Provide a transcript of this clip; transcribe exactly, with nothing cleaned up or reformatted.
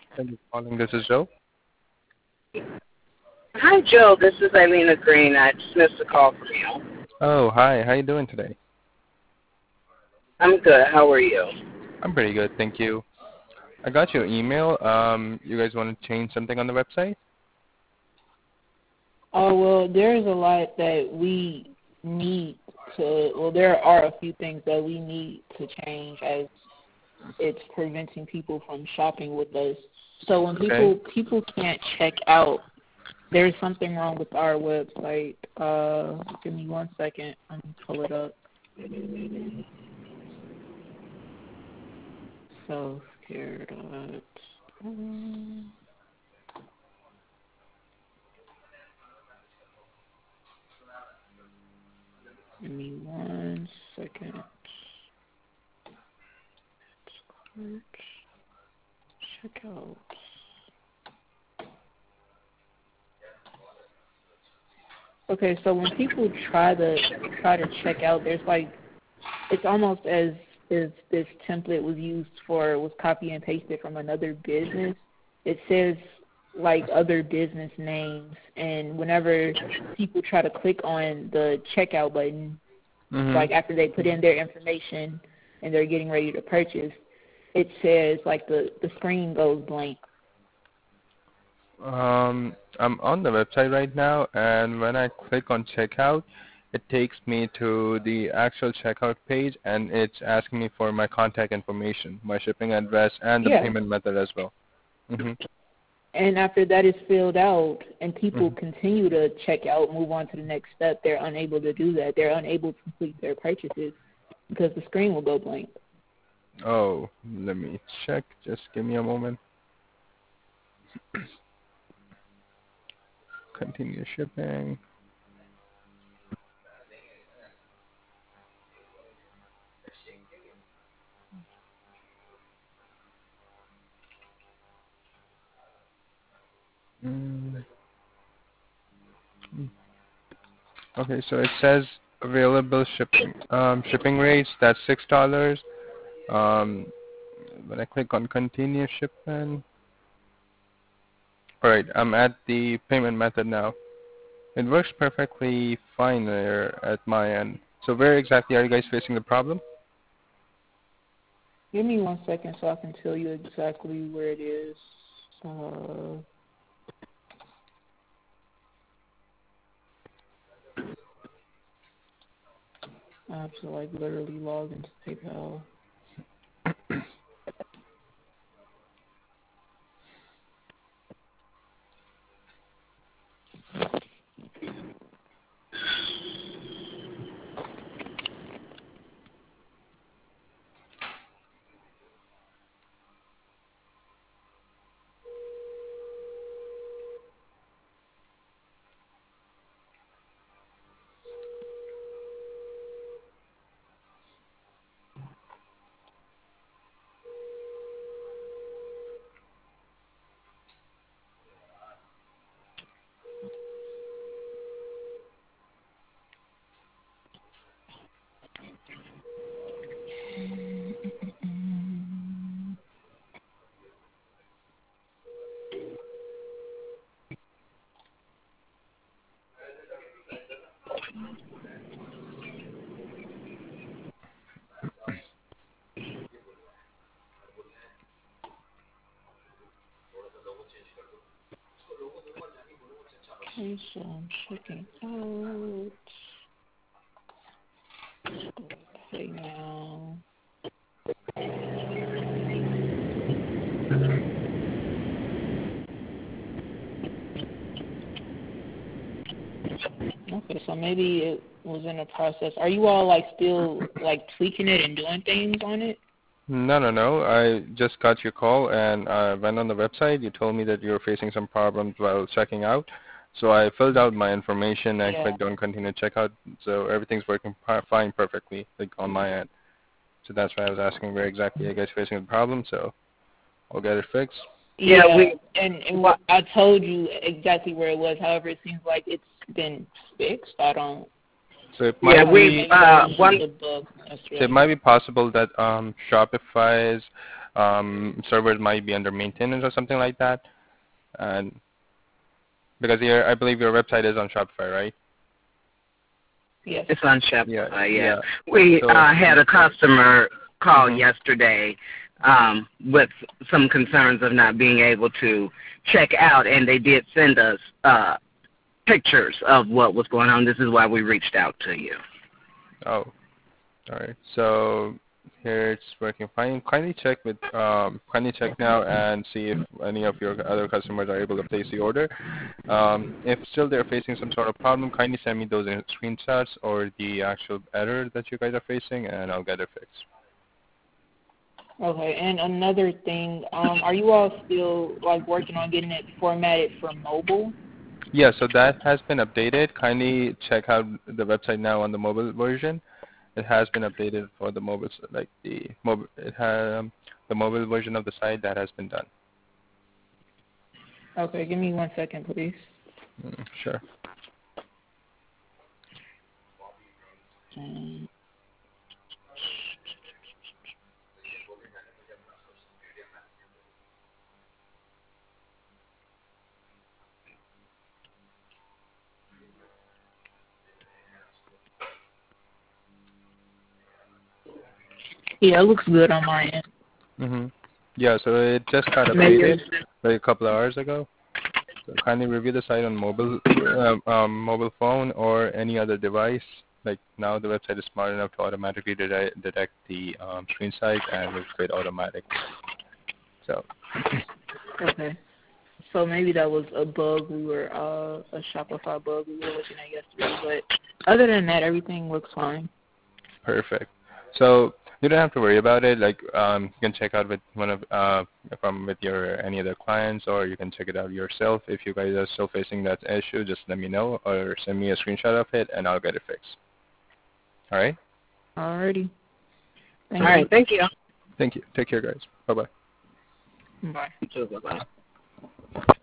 Thank you for calling. This is Joe. Hi, Joe. This is Elena Green. I just missed a call from you. Oh, hi. How you doing today? I'm good. How are you? I'm pretty good, thank you. I got your email. Um, you guys want to change something on the website? Oh, well, there's a lot that we need to, well, there are a few things that we need to change as it's preventing people from shopping with us. So when people Okay. people can't check out, there's something wrong with our website. Uh, give me one second. I'm going to pull it up. So scared of it. Um, give me one second. Search. Check out. Okay, so when people try to try to check out, there's like it's almost as if this template was used for was copy and pasted from another business. It says like other business names, and whenever people try to click on the checkout button, like Mm-hmm. after they put in their information and they're getting ready to purchase, it says like the the screen goes blank. Um, I'm on the website right now, and when I click on checkout, it takes me to the actual checkout page, and it's asking me for my contact information, my shipping address, and the Yeah. payment method as well. Mm-hmm. And after that is filled out and people Mm-hmm. continue to check out, move on to the next step, they're unable to do that. They're unable to complete their purchases because the screen will go blank. Oh, let me check. Just give me a moment. Continue shipping. Mm. Okay, so it says available shipping um, shipping rates. That's six dollars. Um, when I click on continue shipment, all right, I'm at the payment method now. It works perfectly fine there at my end. So where exactly are you guys facing the problem? Give me one second so I can tell you exactly where it is. Uh, I have to like literally log into PayPal. Okay, so I'm checking out. Let's go to pay now. Okay, so maybe it was in the process. Are you all like still like tweaking it and doing things on it? No, no, no. I just got your call and I went on the website. You told me that you were facing some problems while checking out. So I filled out my information and Yeah. clicked on continue checkout. So everything's working fi- fine perfectly, like on my end. So that's why I was asking where exactly you guys facing the problem. So I'll get it fixed. Yeah, Yeah, we. and, and what I told you exactly where it was. However, it seems like it's been fixed. I don't. So it Yeah, might we. be Maybe there Uh, was one. just a bug so it yesterday. might be possible that um Shopify's um, servers might be under maintenance or something like that. And because your, I believe your website is on Shopify, right? Yes. It's on Shopify, Yeah. yeah. yeah. We So, uh, had a customer call Mhm. yesterday um, with some concerns of not being able to check out, and they did send us uh, pictures of what was going on. This is why we reached out to you. Oh, all right. So here it's working fine. Kindly check with um, kindly check now and see if any of your other customers are able to place the order. Um, if still they're facing some sort of problem, kindly send me those in screenshots or the actual error that you guys are facing, and I'll get it fixed. Okay, and another thing, um, are you all still like working on getting it formatted for mobile? Yeah, so that has been updated. Kindly check out the website now on the mobile version. It has been updated for the mobile, like the mobile. It has um, the mobile version of the site that has been done. Okay, give me one second, please. Mm, sure. Um, yeah, it looks good on my end. Mhm. Yeah, so it just got Maybe. updated like a couple of hours ago. So kindly review the site on mobile, um, um, mobile phone or any other device. Like now, the website is smart enough to automatically detect, detect the um, screen size and will create automatic. So. Okay. So maybe that was a bug we were, uh, a Shopify bug we were looking at yesterday. But other than that, everything looks fine. Perfect. So you don't have to worry about it. Like um, you can check out with one of uh, from with your any other clients, or you can check it out yourself. If you guys are still facing that issue, just let me know or send me a screenshot of it, and I'll get it fixed. All right. Alrighty. Thank All right, you. thank you. Thank you. Take care, guys. Bye bye. Bye. You too, bye-bye.